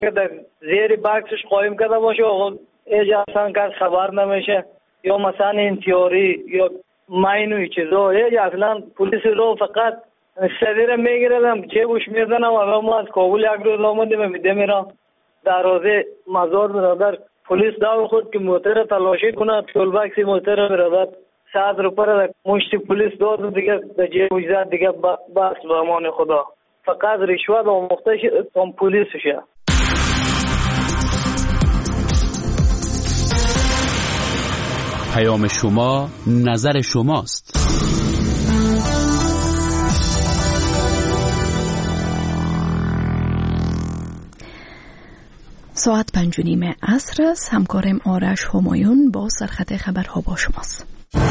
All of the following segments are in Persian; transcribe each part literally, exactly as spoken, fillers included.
در زیر بکسش قایم کرده باشه آقا اینجا اصلا کس خبر نمیشه، یا مثلا این تیوری یا ماینو ای چیزا، اینجا اصلا پلیس رو فقط صدیره میگیردم جیبوش میزنم و ما از کابل یک روز آمدیم میده میرم در روزه مزار برادر پلیس داو خود که موتر تلاشی کنه تول بکسی موتر برادر صد روپه را مشتی پلیس داد دیگه در جیبوش زد دیگه بس به امان خدا فقط رشوت آموخته شد پلیس شد. پیام شما نظر شماست. ساعت پنج و نیم عصر است. همکارم آرش همایون با سرخط خبرها با شماست.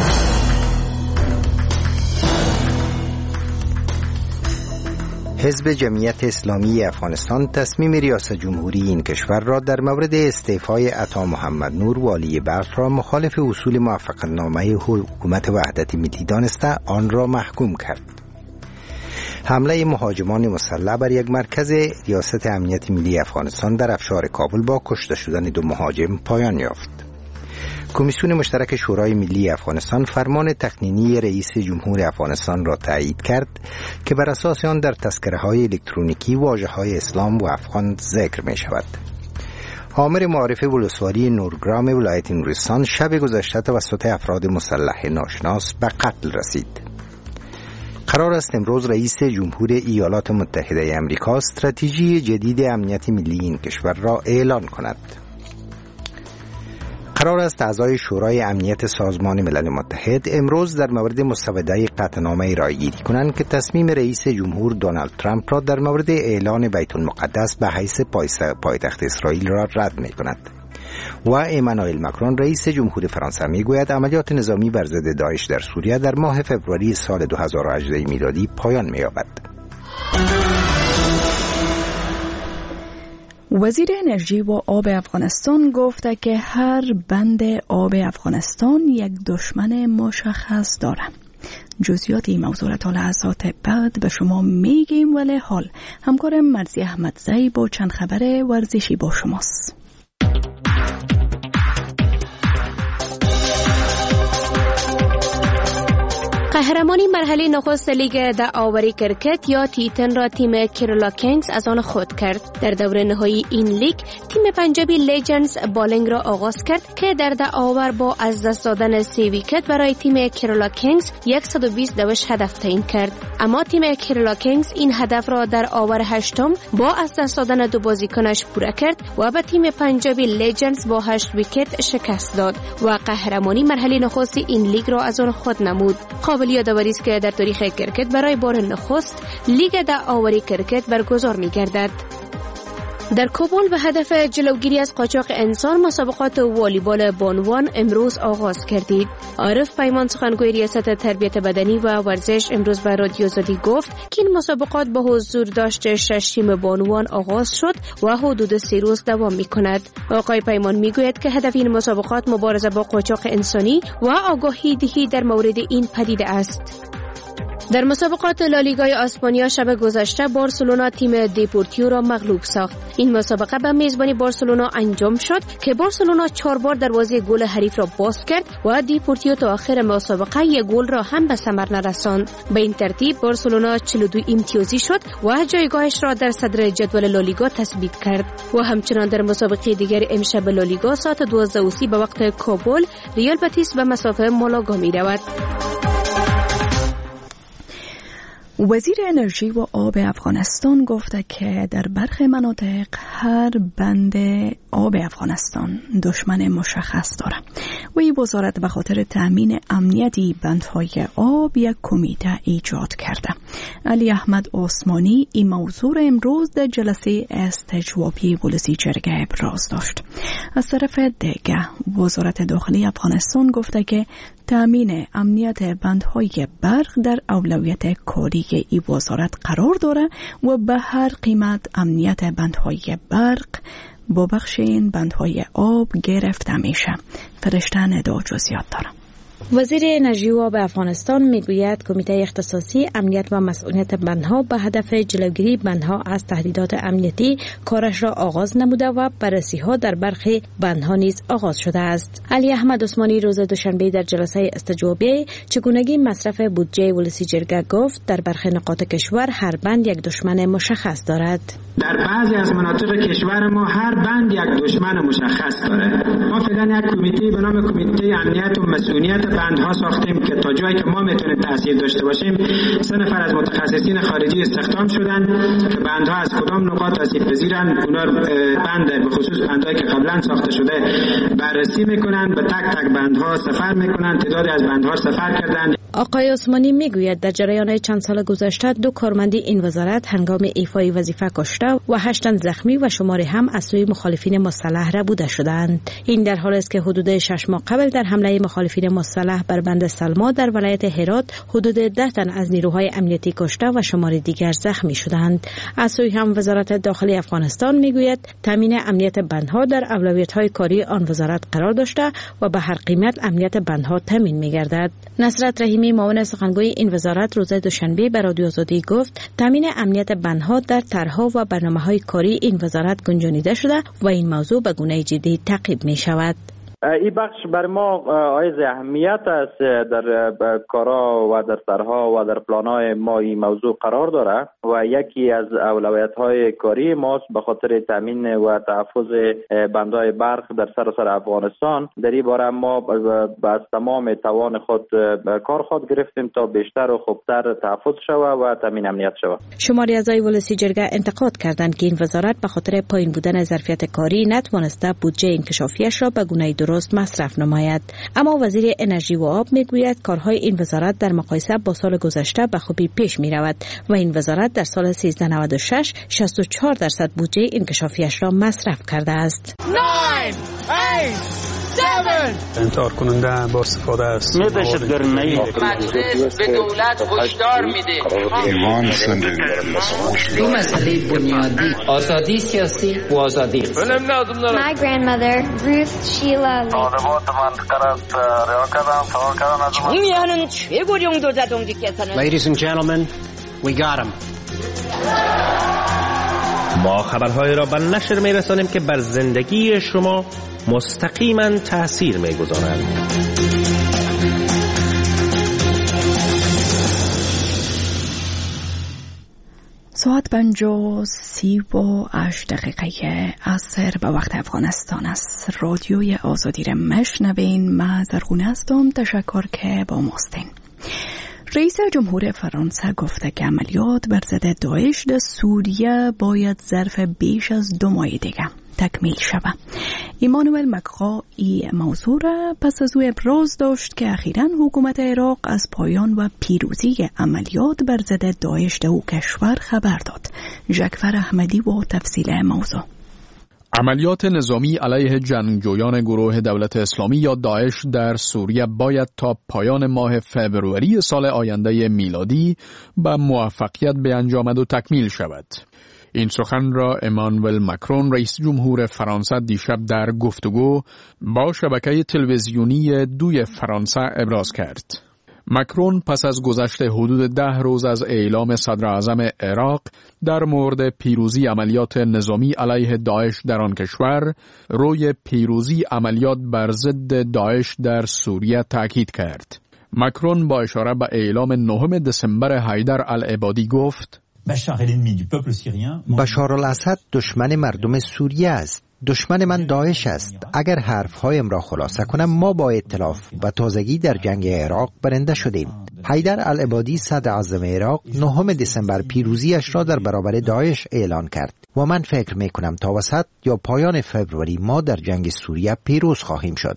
حزب جمعیت اسلامی افغانستان تصمیم ریاست جمهوری این کشور را در مورد استعفای عطا محمد نور والی بلخ را مخالف اصول موافقتنامه حکومت وحدت ملی دانسته آن را محکوم کرد. حمله مهاجمان مسلح بر یک مرکز ریاست امنیت ملی افغانستان در افشار کابل با کشته شدن دو مهاجم پایان یافت. کمیسیون مشترک شورای ملی افغانستان فرمان تقنینی رئیس جمهور افغانستان را تایید کرد که بر اساس آن در تذکره‌های الکترونیکی واژه‌های اسلام و افغان ذکر می شود. آمر معارف ولسوالی نورگرام ولایت نورستان شب گذشته توسط افراد مسلح ناشناس به قتل رسید. قرار است امروز رئیس جمهور ایالات متحده آمریکا استراتژی جدید امنیت ملی این کشور را اعلان کند. قرار است اعضای شورای امنیت سازمان ملل متحد امروز در مورد مسوده قطعنامه رای گیری کنند که تصمیم رئیس جمهور دونالد ترامپ را در مورد اعلان بیت المقدس به حیث پایتخت اسرائیل را رد می کند. و ایمانوئل ماکرون رئیس جمهور فرانسه می گوید عملیات نظامی بر ضد داعش در سوریه در ماه فوریه سال دو هزار و هجده میلادی پایان می یابد. وزیر انرژی و آب افغانستان گفته که هر بند آب افغانستان یک دشمن مشخص دارد. جزئیات این موضوع را تا لحظات بعد به شما میگیم، ولی حال همکارم مرزی احمدزی با چند خبر ورزشی با شماست. قهرمانی مرحله نخست لیگ دعاوری کرکت یا تیتن را تیم کیرالا کینگز از آن خود کرد. در دور نهایی این لیگ تیم پنجابی لیجندز بالینگ را آغاز کرد که در دعاور با از دست دادن سه ویکت برای تیم کیرالا کینگز صد و بیست دوش هدف تعیین کرد. اما تیم کیرالا کینگز این هدف را در آور هشتم با از دست دادن دو بازیکنش پوره کرد و به تیم پنجابی لیجندز با هشت ویکت شکست داد و قهرمانی مرحله نخست این لیگ را از آن خود نمود. قابل یادآوری است که در تاریخ کرکت برای بار نخست لیگ دعاوری کرکت برگزار می‌گردد. در کابل به هدف جلوگیری از قاچاق انسان مسابقات والیبال بانوان امروز آغاز کردید. عارف پیمان سخنگوی ریاست تربیت بدنی و ورزش امروز به رادیو زدی گفت که این مسابقات با حضور داشت شش تیم بانوان آغاز شد و حدود سه روز دوام می‌کند. آقای پیمان میگوید که هدف این مسابقات مبارزه با قاچاق انسانی و آگاهی دهی در مورد این پدیده است. در مسابقات لالیگای اسپانیا شب گذشته بارسلونا تیم دیپورتیو را مغلوب ساخت. این مسابقه به میزبانی بارسلونا انجام شد که بارسلونا چهار بار دروازه گل حریف را باز کرد و دیپورتیو تا آخر مسابقه یک گل را هم به ثمر نرساند. به این ترتیب بارسلونا چهل و دو امتیازی شد و جایگاهش را در صدر جدول لالیگا تثبیت کرد. و همچنان در مسابقه دیگر امشب لالیگا ساعت دوازده و سی به وقت کابل ریال بتیس به مسافه مالاگا می رود. وزیر انرژی و آب افغانستان گفته که در برخی مناطق هر بند آب افغانستان دشمن مشخص دارد و این وزارت به خاطر تأمین امنیتی بندهای آب یک کمیته ایجاد کرده. علی احمد عثمانی این موضوع امروز در جلسه استجوابی ولسی جرگه ابراز داشت. از طرف دیگه وزارت داخلی افغانستان گفته که تأمین امنیت بندهای برق در اولویت کاری این وزارت قرار داره و به هر قیمت امنیت بندهای برق با بخش این بندهای آب گرفته میشه. فرشته ندا جزئیات داره. وزیر انرژی و آب افغانستان میگوید کمیته اختصاصی امنیت و مسئولیت بندها به هدف جلوگیری بندها از تهدیدات امنیتی کارش را آغاز نموده و بررسی‌ها در برخی بندها نیز آغاز شده است. علی احمد عثمانی روز دوشنبه در جلسه استجوابی چگونگی مصرف بودجه ولسی جرگه گفت در برخی نقاط کشور هر بند یک دشمن مشخص دارد. در بعضی از مناطق کشور ما هر بند یک دشمن مشخص داره. ما فعلا یک کمیته به نام کمیته امنیت و مسئولیت بندها ساختیم که تا جایی که ما میتونیم تاثیر داشته باشیم سه نفر از متخصصین خارجی استخدام شدن که بندها از کدام نقاط آسیب پذیرن، اونا بند به خصوص بندهایی که قبلا ساخته شده بررسی میکنن، به تک تک بندها سفر میکنن، تعدادی از بندها سفر کردن. آقای عثمانی میگوید در جریان چند سال گذشته دو کارمند این وزارت هنگام ایفای وظیفه کشته و هشت تن زخمی و شماری هم از سوی مخالفین مسلح ربوده شدند. این در حالی است که حدود شش ماه قبل در حمله مخالفین مسلح بر بند سلما در ولایت هرات حدود ده تن از نیروهای امنیتی کشته و شماری دیگر زخمی شدند. از سوی هم وزارت داخلی افغانستان میگوید تامین امنیت بندها در اولویت‌های کاری آن وزارت قرار داشته و به هر قیمت امنیت بندها تامین می‌گردد. نصرت رحیمی معاون سخنگوی این وزارت روز دوشنبه به رادیو آزادی گفت تامین امنیت بندها در طرح‌ها و برنامه‌های کاری این وزارت گنجانیده شده و این موضوع به گونه جدی تعقیب می‌شود. این بخش بر ما عایز اهمیت است، در کارا و در طرح‌ها و در پلان‌های ما این موضوع قرار داره و یکی از اولویت‌های کاری ماست به خاطر تامین و تحفظ بندهای برق در سراسر افغانستان. در این باره ما با تمام توان خود کار خود گرفتیم تا بیشتر و خوبتر تحفظ شود و تامین امنیت شود. شماری اعضای ولسی جرگه انتقاد کردند که این وزارت به خاطر پایین بودن ظرفیت کاری نتوانسته بودجه انکشافیش را به گونه درست مصرف نماید. اما وزیر انرژی و آب میگوید کارهای این وزارت در مقایسه با سال گذشته به خوبی پیش می رود و این وزارت در سال سیزده نود و شش شصت و چهار درصد بودجه انکشافیش را مصرف کرده است. انتحار کننده با استفاده است. مجلس به دولت هشدار میده. دو مسئله بنیادی، آزادی سیاسی و آزادی. My grandmother Ruth Sheila Lee. Ladies and gentlemen, we got him. ما خبرهای را به نشر می‌رسانیم که بر زندگی شما مستقیما تأثیر می‌گذارند. ساعت پنج و سی و هشت دقیقه عصر به وقت افغانستان است. رادیوی آزادی را مشنوین. من زرغونه هستم. تشکر که با ماستین. رئیس جمهور فرانسه گفته که عملیات بر ضد داعش در سوریه باید ظرف بیش از دو ماه دیگه تکمیل شود. ایمانوئل مکرون این موضوع را پس از او ابراز داشت که اخیراً حکومت عراق از پایان و پیروزی عملیات بر ضد داعش در او کشور خبر داد. جعفر احمدی و تفصیل موضوع. عملیات نظامی علیه جنگجویان گروه دولت اسلامی یا داعش در سوریه باید تا پایان ماه فوریه سال آینده میلادی به موفقیت به انجامد و تکمیل شود. این سخن را ایمانوئل مکرون رئیس جمهور فرانسه دیشب در گفتگو با شبکه تلویزیونی دوی فرانسه ابراز کرد. مکرون پس از گذشت حدود ده روز از اعلام صدر اعظم عراق در مورد پیروزی عملیات نظامی علیه داعش در آن کشور روی پیروزی عملیات بر ضد داعش در سوریه تاکید کرد. مکرون با اشاره به اعلام نهم دسامبر حیدر العبادی گفت: بشار الاسد دشمن مردم سوریه است. دشمن من داعش است. اگر حرفهایم را خلاصه کنم، ما با ائتلاف و تازگی در جنگ عراق برنده شدیم. حیدر العبادی صدر اعظم عراق نهم دسامبر پیروزیش را در برابر داعش اعلان کرد و من فکر می کنم تا وسط یا پایان فوریه ما در جنگ سوریه پیروز خواهیم شد.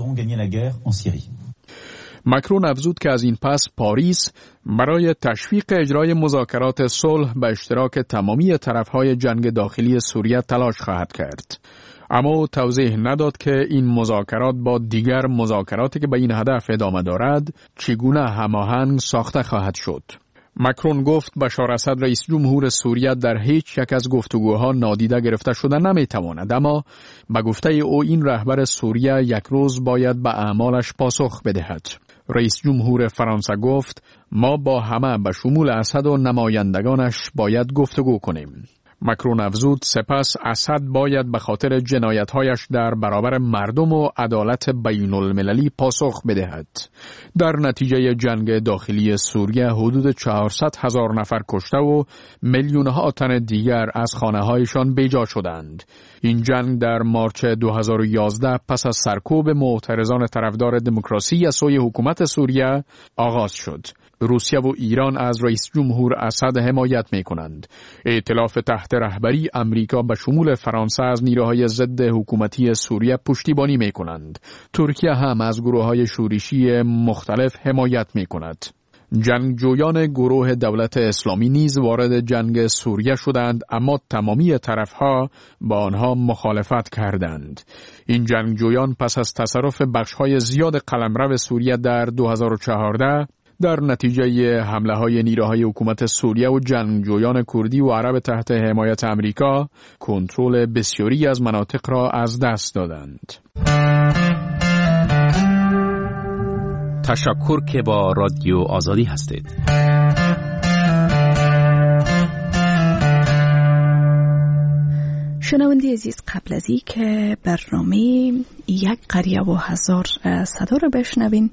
مکرون افزود که از این پس پاریس برای تشویق اجرای مذاکرات صلح به اشتراک تمامی طرفهای جنگ داخلی سوریه تلاش خواهد کرد. اما توضیح نداد که این مذاکرات با دیگر مذاکراتی که به این هدف ادامه دارد چگونه هماهنگ ساخته خواهد شد. مکرون گفت بشار اسد رئیس جمهور سوریه در هیچ یک از گفتگوها نادیده گرفته شده نمیتواند، اما به گفته او این رهبر سوریه یک روز باید به اعمالش پاسخ بدهد. رئیس جمهور فرانسه گفت ما با همه به شمول اسد و نمایندگانش باید گفتگو کنیم. مکرون افزود سپس اسد باید به خاطر جنایت‌هایش در برابر مردم و عدالت بین المللی پاسخ بدهد. در نتیجه جنگ داخلی سوریه حدود چهارصد هزار نفر کشته و میلیون‌ها تن دیگر از خانه‌هایشان بیجا شدند. این جنگ در مارچ دو هزار و یازده پس از سرکوب معترضان طرفدار دموکراسی از سوی حکومت سوریه آغاز شد. روسیه و ایران از رئیس جمهور اسد حمایت می کنند. ائتلاف تحت رهبری امریکا به شمول فرانسه از نیروهای ضد حکومتی سوریه پشتیبانی می کنند. ترکیه هم از گروه‌های شورشی مختلف حمایت می کند. جنگجویان گروه دولت اسلامی نیز وارد جنگ سوریه شدند، اما تمامی طرفها با آنها مخالفت کردند. این جنگجویان پس از تصرف بخش‌های زیاد قلمرو سوریه در دو هزار و چهارده در نتیجه حمله های نیروهای حکومت سوریه و جنگجویان کردی و عرب تحت حمایت امریکا کنترل بسیاری از مناطق را از دست دادند. تشکر که با رادیو آزادی هستید. شنونده عزیز، قبل از این که برنامه یک قریه و هزار صدا رو بشنویم،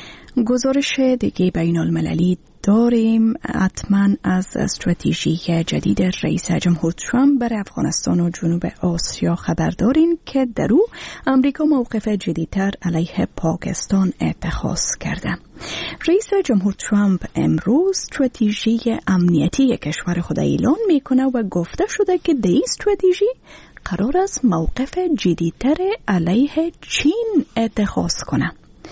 گزارش دیگه بین المللی داریم. حتما از استراتژی جدید رئیس جمهور ترامپ برای افغانستان و جنوب آسیا خبر داریم که در او امریکا موقف جدیدتر علیه پاکستان اتخاذ کرده. رئیس جمهور ترامپ امروز استراتژی امنیتی کشور خود اعلان میکنه و گفته شده که در این استراتژی قرار است موقف جدیدتر علیه چین اتخاذ کنه.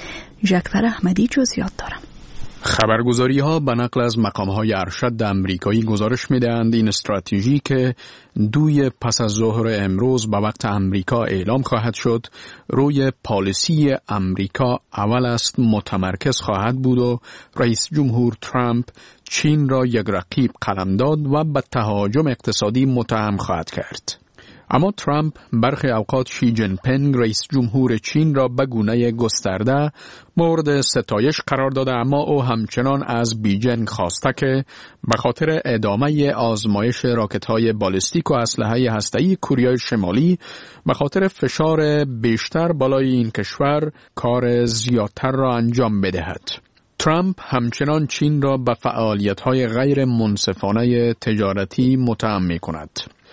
جعفر احمدی جزئیات دارم. خبرگزاری ها به نقل از مقام های ارشد امریکایی گزارش می دهند این استراتژی که دوی پس از ظهر امروز به وقت امریکا اعلام خواهد شد روی پالیسی امریکا اول است متمرکز خواهد بود و رئیس جمهور ترامپ چین را یک رقیب قلمداد و به تهاجم اقتصادی متهم خواهد کرد. اما ترامپ برخی اوقات شی جین پینگ رئیس جمهور چین را به گونه گسترده مورد ستایش قرار داده، اما او همچنان از بیجینگ خواسته که به خاطر ادامه آزمایش راکت‌های بالستیک و اسلحه هسته‌ای کره شمالی به خاطر فشار بیشتر بالای این کشور کار زیادتر را انجام بدهد. ترامپ همچنان چین را به فعالیت‌های غیر منصفانه تجارتی متهم می‌کند.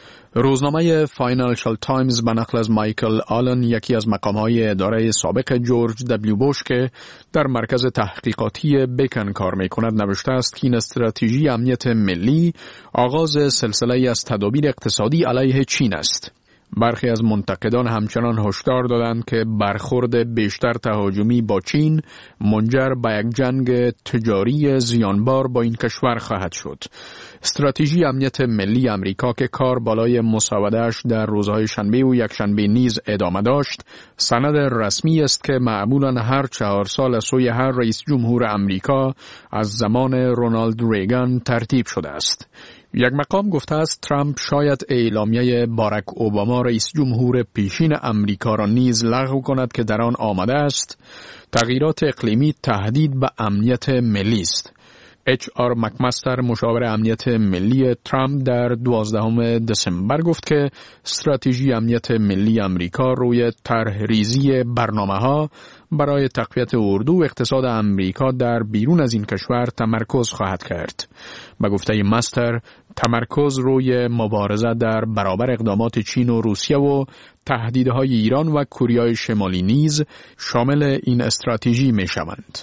روزنامه فاینانشال تایمز به نقل از مایکل آلن، یکی از مقام‌های اداره سابق جورج دبلیو بوش که در مرکز تحقیقاتی بیکن کار می‌کند، نوشته است که این استراتژی امنیت ملی آغاز سلسله از تدابیر اقتصادی علیه چین است. برخی از منتقدان همچنان هشدار دادند که برخورد بیشتر تهاجمی با چین منجر به یک جنگ تجاری زیانبار با این کشور خواهد شد. استراتژی امنیت ملی امریکا که کار بالای مسوده‌اش در روزهای شنبه و یکشنبه نیز ادامه داشت، سند رسمی است که معمولاً هر چهار سال از سوی هر رئیس جمهور امریکا از زمان رونالد ریگان ترتیب شده است. یک مقام گفته است ترامپ شاید اعلامیه باراک اوباما رئیس جمهور پیشین امریکا را نیز لغو کند که در آن آمده است تغییرات اقلیمی تهدید به امنیت ملی است. اچ آر مکمستر مشاور امنیت ملی ترامپ در دوازدهم دسامبر گفت که استراتژی امنیت ملی امریکا روی طرح ریزی برنامه‌ها برای تقویت اردو و اقتصاد امریکا در بیرون از این کشور تمرکز خواهد کرد. به گفته مستر، تمرکز روی مبارزه در برابر اقدامات چین و روسیه و تهدیدهای ایران و کره شمالی نیز شامل این استراتژی می شوند.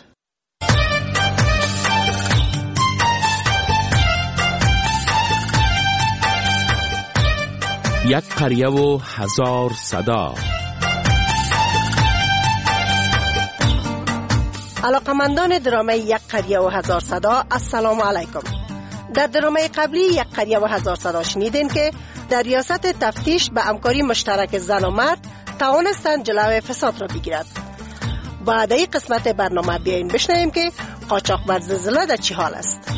یک قریه و هزار صدا. علاقمندان درامه یک قریه و هزار صدا، السلام علیکم. در درامه قبلی یک قریه و هزار صدا شنیدین که در ریاست تفتیش به همکاری مشترک زن و مرد توانستند جلوی فساد را بگیرد. بعد این قسمت برنامه بیاین بشنویم که قاچاقبر زلزله در چه حال است.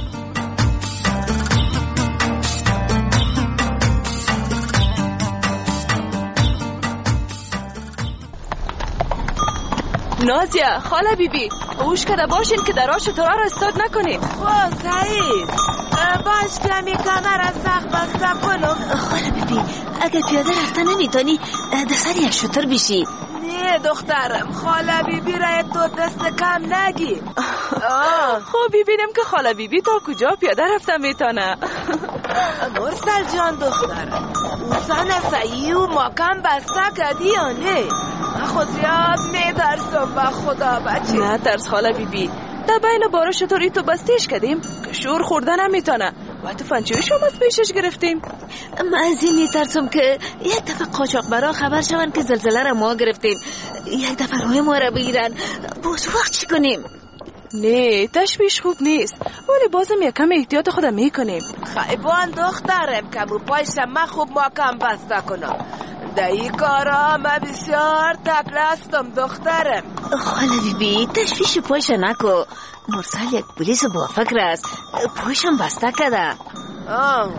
نازیه، خاله بیبی، هوش کرده باشین که دراش تورا را استاد نکنین. خب سعید باش کمی کمر از سخت بسته کنم. خاله بیبی اگر پیاده رفتن نمیتونی دسری از شتر بشی. نه دخترم، خاله بیبی را تو دست کم نگی. خب ببینم که خاله بیبی تا کجا پیاده رفتن میتونه. مرسل جان دخترم، اوسان سعی و ماکم بسته کردی یا نه؟ خود زیاد میترسم با خدا بچه. نه ترس خاله بیبی، در بین بارا شطوری تو بستیش کردیم که شور خوردن نمیتونه و تو فنچویش هم از پیشش گرفتیم. من از این میترسم که یک دفعه قاچاق برا خبر شون که زلزله را ما گرفتیم، یک دفعه روی ما را بگیرن، باز وقت چی کنیم؟ نه تشویش خوب نیست، ولی بازم یکم احتیاط خودم میکنیم. خیبان دخترم که بو پایش ما خوب ماکم بسته کنم. در این کارا من بسیار تکلستم دخترم. خاله بیبی تشویش پایش نکو، مرسل یک پولیس با فکر است، پایشم بسته کده. آه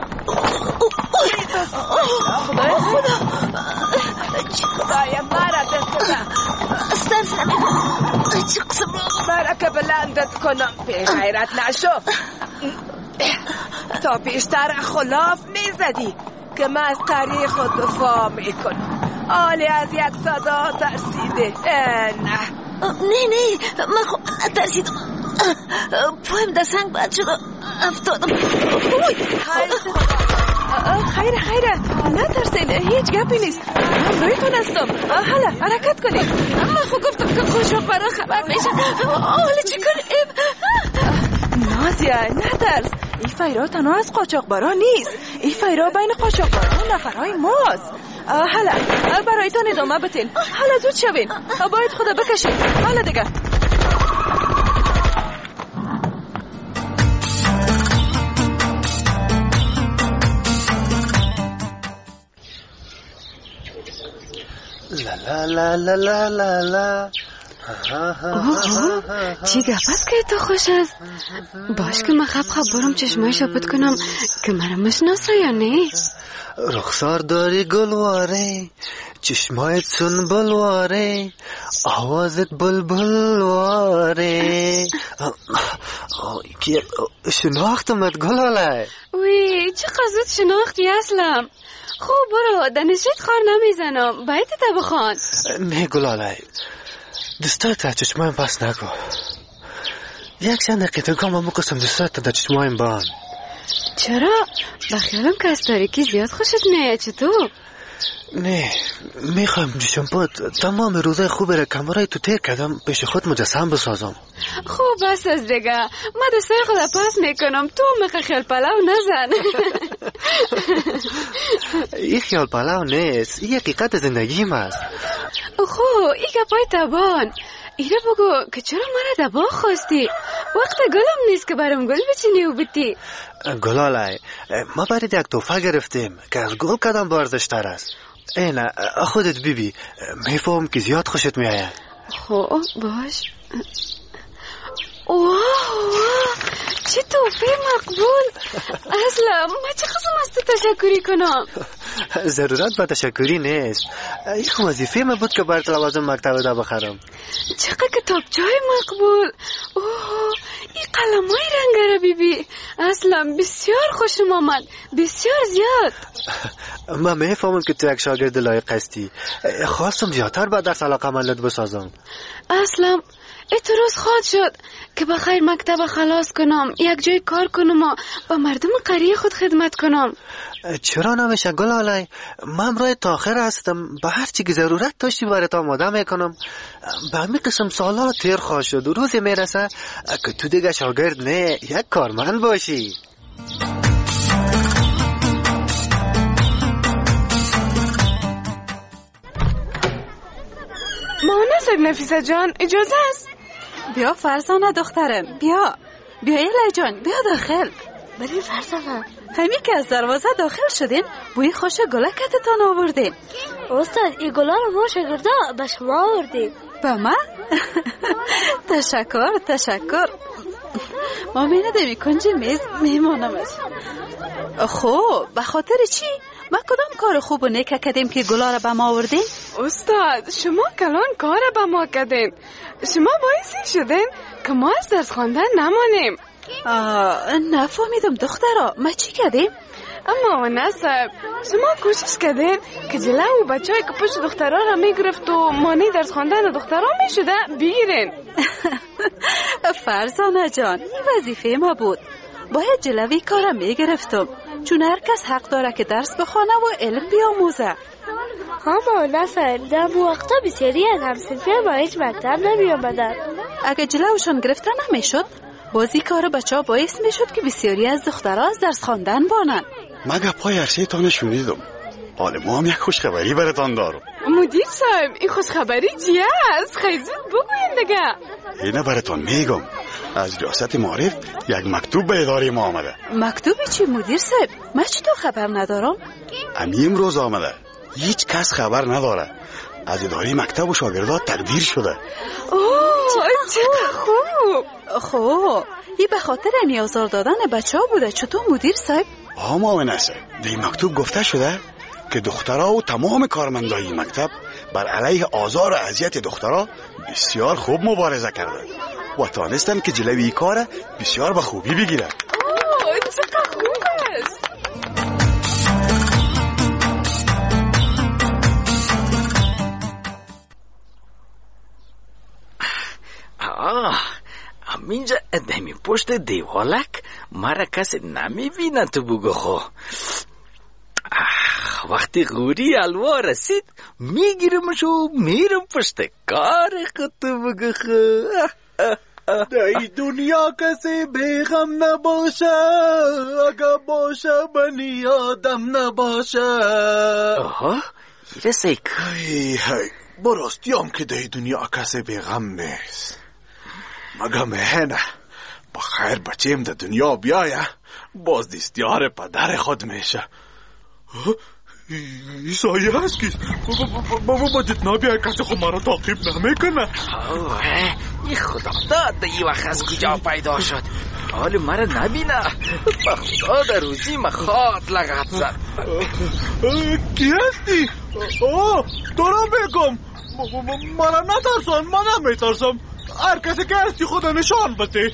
خدای خدا خدای مرا دست ده استرس نمیدم چه قسم مرا که بلندت کنم پیش حیرت نشو. تا پیشتر خلاف میزدی که من از تاریخ خود دفاع میکنم، حالی از یک صدا ترسیده. نه نه نه من خب ترسیدم، پایم در سنگ بد شد افتادم. خیره خیره نه ترسین، هیچ گپی نیست، من رویتون هستم. حالا حرکت کنید. من خب گفتم که قاچاق برا خبر میشه، حالا چی کنیم؟ نازیه نه ترس، این فیرا تنها از قاچاق برا نیست، این فیرا بین قاچاق برا و نفرهای ماست. حالا برایتان ادامه بتین، حالا زود شوین، باید خدا بکشین. حالا دیگه لا لا لا لا لا لا. چی گپ است که تو خوش است؟ باش که من خب خب برم چشمای شپت کنم که مرا مشناسه یا نه؟ رخسار داری گلواره، چشمایت سن بلواره، آوازت بلبلواره. شناختمت گلاله. وی چه قصد شناختی اصلا؟ خوب برو دانشت خار نمیزنم، باید تا بخوان. نه گلاله دستات تا چشمایم پس نگو، یک چند دقیقه کام هم قسم دستات تا چشمایم بان. چرا؟ بخیالم که از تاریکی زیاد خوشت نه چطور؟ نه میخوام جشن پات تمام روزای خوب را کمرای تو تیر کردم پیش خود مجسم بسازم. خوب بس از دیگه، من دستای خود پاس میکنم، تو میخوای خیال پلاو نزن. این خیال پلاو نیست، این حقیقت زندگیم است. خب این گپای تبان ایره بگو که چرا مرا دبا خواستی؟ وقت گلم نیست که برام گل بچینی و بتی. گلالای ما برای یک توفه گرفتیم که از گل کدام بارزشتر است. اینه خودت بیبی، میفهم که زیاد خوشت میآید. خب باش. واه چه توفه مقبول. اصلا من چه خواستم از تو تشکری کنم؟ ضرورت به تشکری نیست، این وظیفه من بود که برات لوازم مکتب دا بخرم. چقدر کتابچه‌های مقبول. اوه این قلمای رنگاره بیبی، اصلا بسیار خوشم آمد، بسیار زیاد. من میفهمم که تو یک شاگرد لایق هستی، خواستم زیادتر به درس علاقه‌مندت بسازم. اصلا اعتراض خواهد شد که بخیر مکتب خلاص کنم، یک جای کار کنم و با مردم قریه خود خدمت کنم. چرا نمیشه گلالای؟ من برای تا آخر هستم، به هر چی که ضرورت داشتی برات آماده میکنم. به همین قسم سالا تیر خواهد شد و روزی میرسه که تو دیگه شاگرد نه، یک کارمند باشی. ماهنه نفیسه جان اجازه است؟ بیا فرزانه دخترم، بیا بیا ایلی جان، بیا داخل. بلی فرزانه همی که از دروازه داخل شدین بوی خوش گلکتتان آوردین. استاد این گلا رو ما شاگردا به شما آوردیم. به من؟ تشکر تشکر. ما میندمی کنج میز میمانمش. خب به خاطر چی؟ ما کدام کار خوب و نیک کردیم که گلا رو به ما آوردین؟ استاد شما کلان کار به ما کردین. شما باعثی شدین که ما از درس خواندن نمانیم. نفهمیدم دخترا، ما چی کردیم؟ اما نصب شما کوشش کردین که جلو و بچه های که پشت دخترها را میگرفت و مانع درس خواندن دخترها میشده بگیرین. فرزانه جان این وظیفه ما بود، باید جلوی کارم میگرفتم، چون هر کس حق داره که درس بخونه و علم بیاموزه. اما نصب در وقتا بسیاری از همسنفی ما هیچ مکتب نمی آمدن. اگه جلوشون گرفته نمیشد بازی کار بچه ها باعث میشد که بسیاری از دخترها از درس خواندن بانن. مگه پای عرصه تان شنیدم. حالا ما هم یک خوشخبری براتان دارم. مدیر صاحب این خوشخبری چیه است؟ خیلی زود بگوین دیگه. اینه براتان میگم. از ریاست معارف یک مکتوب به اداره ما آمده. مکتوبی چی مدیر صاحب؟ من چطور خبر ندارم؟ امی امروز آمده. هیچ کس خبر نداره. از اداره مکتب و شاگردات تقدیر شده. اوه چقدر خوب. خوب این به خاطر نیازار دادن بچه ها بوده. چطور مدیر صاحب؟ آما و نسه در مکتوب گفته شده که دخترها و تمام کارمندای مکتب بر علیه آزار و اذیت دخترها بسیار خوب مبارزه کردند و تانستن که جلوی کار بسیار به خوبی بگیرن. اوه چقدر خوب است. آه همینجا دمی پشت دیوالک مرا کسی نمیبینه تو بگو خو. وقتی غوری الوا رسید میگیرمش و میرم پشت کار خود تو بگو خو. در دنیا کسی بیغم نباشه، اگه باشه بنی آدم نباشه. آها رسی هی هی براستیم که در دنیا کسی بیغم نیست، مگه مهنه بخیر بچیم در دنیا بیایه باز دستیار پدر خود میشه. ای سایه هست کیست؟ بابا با جتنا بیای کسی خود مرا تعقیب نمیکنه. ای خدا داد ای وقت از کجا پیدا شد؟ حال مرا نبینه با خدا در روزی مخاط لغت زد. کی هستی؟ آه تو را بگم مرا نترسان، من نمیترسم. هر کسی که هستی خدا نشان بده.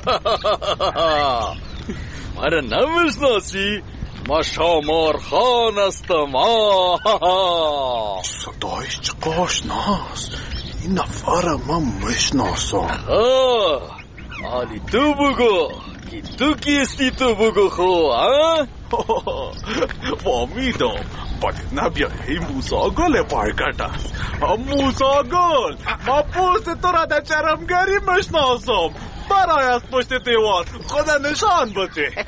مرا نمیشناسی؟ ما شامار خان هستم. صدایش چقدر آشناست، این نفر من میشناسم. حالی تو بگو که تو کیستی تو بگو خو. فهمیدم باید نبیای این موسا گل پایکت است. موسا گل من پوست تو را در چرمگری میشناسم. برای از پشت دیوار خدا نشان بده.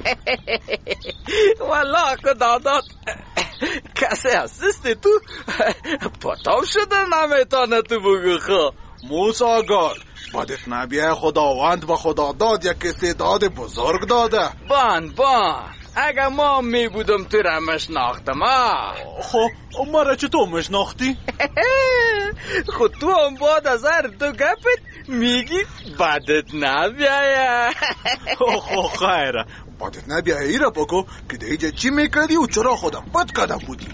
والا خدا داد کسی هستی تو پتاب شده نمیتانه تو بگو خو. موسا گل بدت نبیه خداوند و خدا داد یک استعداد بزرگ داده. بان بان اگه ما می بودم تو را مشناختم. خب مرا چطور مشناختی؟ خود تو هم بعد از هر دو گپت میگی بدت نبیه. خب خیره بدت نبیه ای را بگو که دیگه چی میکردی و چرا خودم بد کردم بودی.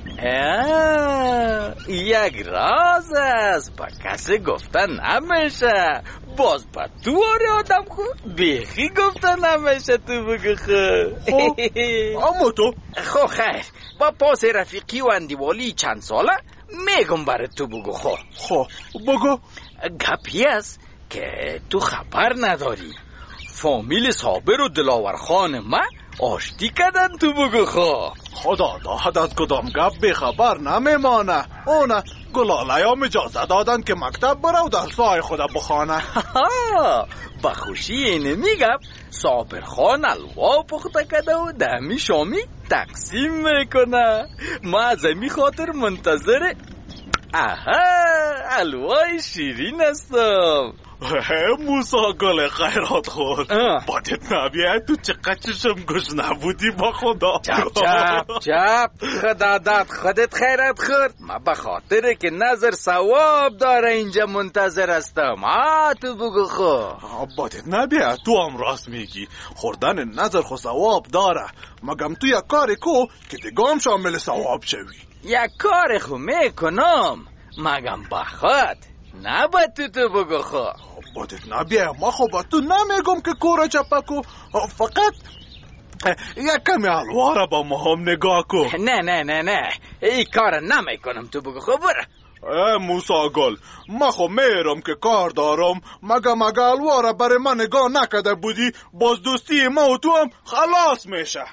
یک راز است با کسی گفتن نمیشه. باز با تو آره آدم خود بیخی گفتن نمیشه تو بگو خو. اما تو خو خیر با پاس رفیقی و اندیوالی چند ساله میگم برای تو بگو خو. خو بگو. گپی است که تو خبر نداری فامیل صابر و دلاور خان من آشتی کردن تو بگو خو. خدا داد از کدام گپ بی خبر نمیمانه. اونه گلاله‌ام اجازه دادن که مکتب بره و درسای خدا بخوانه. با خوشی اینه میگم صابر خان الوا پخته کده و دمی شامی تقسیم میکنه. ما از امی خاطر منتظر آها الوای شیرین هستم. موسا گل خیرات خور بادت نبیه تو چقدر چشم گوش نبودی با خدا. چپ چپ چپ خدا داد خودت خیرات خورد. ما به خاطر که نظر ثواب داره اینجا منتظر هستم. آه تو بگو خو. بادت نبیه تو هم راست میگی خوردن نظر خو ثواب داره. مگم تو یک کاری کو که دیگه هم شامل ثواب شوی. یک کار خو میکنم مگم بخواد نه با تو تو بگو خب بادت نبیه ما خب با تو نمیگم که کورا چپکو فقط یک کمی حلوا را با ما هم نگاه کن. نه نه نه نه این کار نمیکنم تو بگو خب برو. موسی گل ما خب میرم که کار دارم مگه مگه حلوا را برای من نگاه نکده بودی باز دوستی ما و تو هم خلاص میشه.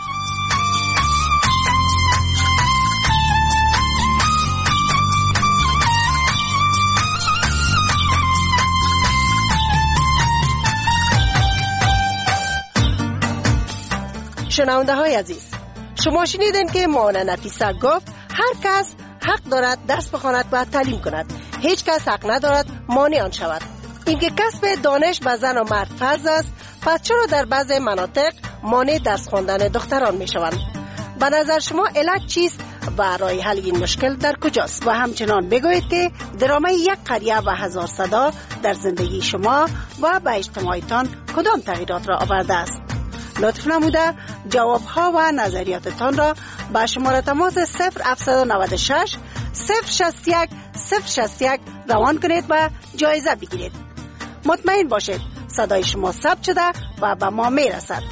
شنونده های عزیز، شما شنیدین که مانا نفیسه گفت هر کس حق دارد درس بخواند و تعلیم کند، هیچ کس حق ندارد مانع آن شود. اینکه کسب دانش به زن و مرد فرض است، پس چرا در بعض مناطق مانع درس خواندن دختران می شوند؟ به نظر شما علت چیست و راه حل این مشکل در کجاست؟ و همچنان بگویید که درامه یک قریه و هزار صدا در زندگی شما و به اجتماعتان کدام تغییرات را آورده است؟ لطف نموده جوابها و نظریاتتان را با شماره تماس صفر هفت نه شش صفر شصت یک صفر شصت یک روان کنید و جایزه بگیرید. مطمئن باشید صدای شما ثبت شده و به ما میرسد.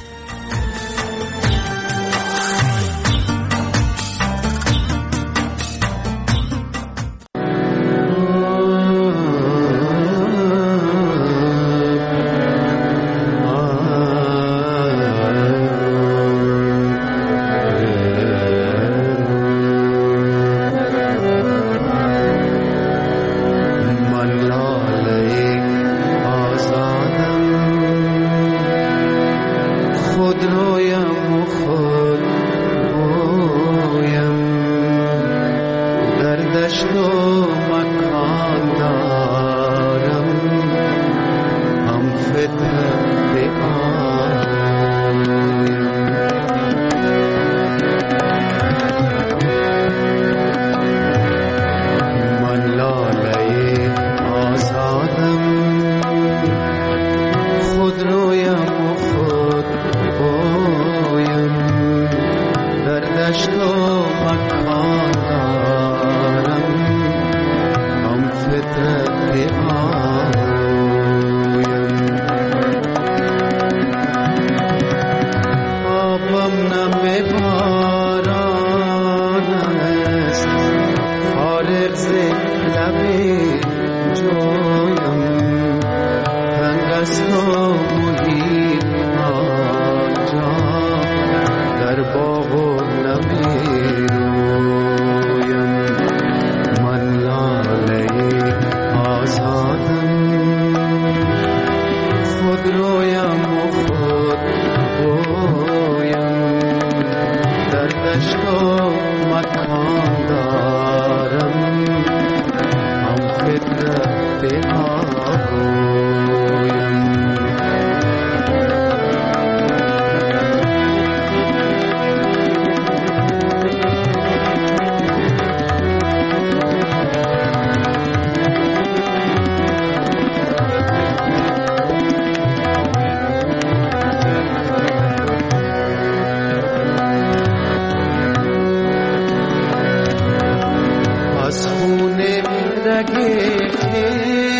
رگ